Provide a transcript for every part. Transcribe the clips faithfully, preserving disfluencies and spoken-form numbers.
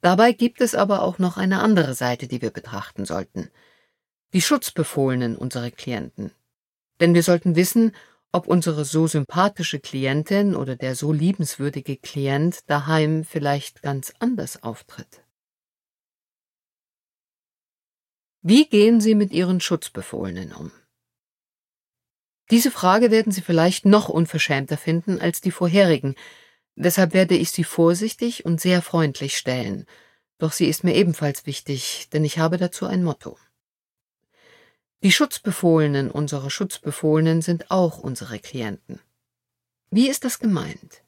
Dabei gibt es aber auch noch eine andere Seite, die wir betrachten sollten. Die Schutzbefohlenen unserer Klienten. Denn wir sollten wissen, ob unsere so sympathische Klientin oder der so liebenswürdige Klient daheim vielleicht ganz anders auftritt. Wie gehen Sie mit Ihren Schutzbefohlenen um? Diese Frage werden Sie vielleicht noch unverschämter finden als die vorherigen, deshalb werde ich sie vorsichtig und sehr freundlich stellen, doch sie ist mir ebenfalls wichtig, denn ich habe dazu ein Motto. Die Schutzbefohlenen unserer Schutzbefohlenen sind auch unsere Klienten. Wie ist das gemeint?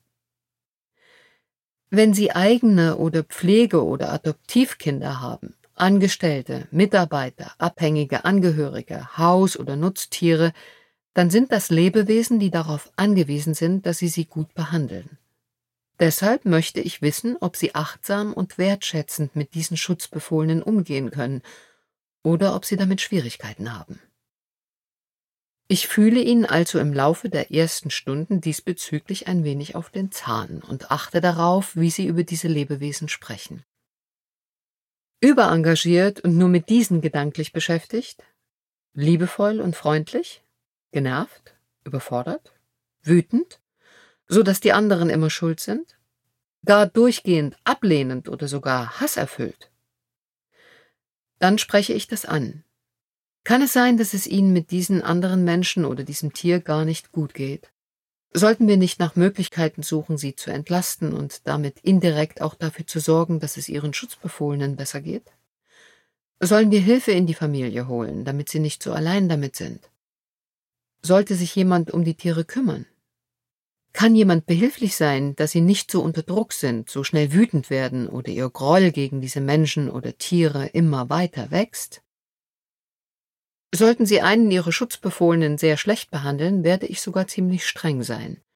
Wenn Sie eigene oder Pflege- oder Adoptivkinder haben, Angestellte, Mitarbeiter, abhängige Angehörige, Haus- oder Nutztiere, dann sind das Lebewesen, die darauf angewiesen sind, dass Sie sie gut behandeln. Deshalb möchte ich wissen, ob Sie achtsam und wertschätzend mit diesen Schutzbefohlenen umgehen können oder ob Sie damit Schwierigkeiten haben. Ich fühle Ihnen also im Laufe der ersten Stunden diesbezüglich ein wenig auf den Zahn und achte darauf, wie Sie über diese Lebewesen sprechen. Überengagiert und nur mit diesen gedanklich beschäftigt? Liebevoll und freundlich? Genervt? Überfordert? Wütend? So dass die anderen immer schuld sind? Gar durchgehend ablehnend oder sogar hasserfüllt? Dann spreche ich das an. Kann es sein, dass es Ihnen mit diesen anderen Menschen oder diesem Tier gar nicht gut geht? Sollten wir nicht nach Möglichkeiten suchen, sie zu entlasten und damit indirekt auch dafür zu sorgen, dass es Ihren Schutzbefohlenen besser geht? Sollen wir Hilfe in die Familie holen, damit sie nicht so allein damit sind? Sollte sich jemand um die Tiere kümmern? Kann jemand behilflich sein, dass sie nicht so unter Druck sind, so schnell wütend werden oder ihr Groll gegen diese Menschen oder Tiere immer weiter wächst? Sollten Sie einen Ihrer Schutzbefohlenen sehr schlecht behandeln, werde ich sogar ziemlich streng sein.